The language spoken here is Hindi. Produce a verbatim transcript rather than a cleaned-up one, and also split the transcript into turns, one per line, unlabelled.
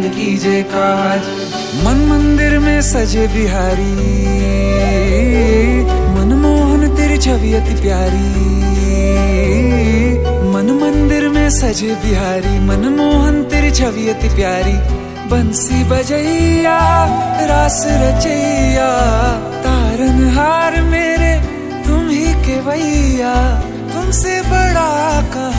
कीजे काज। मन मंदिर में सजे बिहारी, मनमोहन तेरी छवि अति प्यारी। मन मंदिर में सजे बिहारी, मनमोहन तेरी छवि अति प्यारी। बंसी बजैया रास रचैया, तारनहार मेरे तुम ही केवैया। तुमसे बड़ा का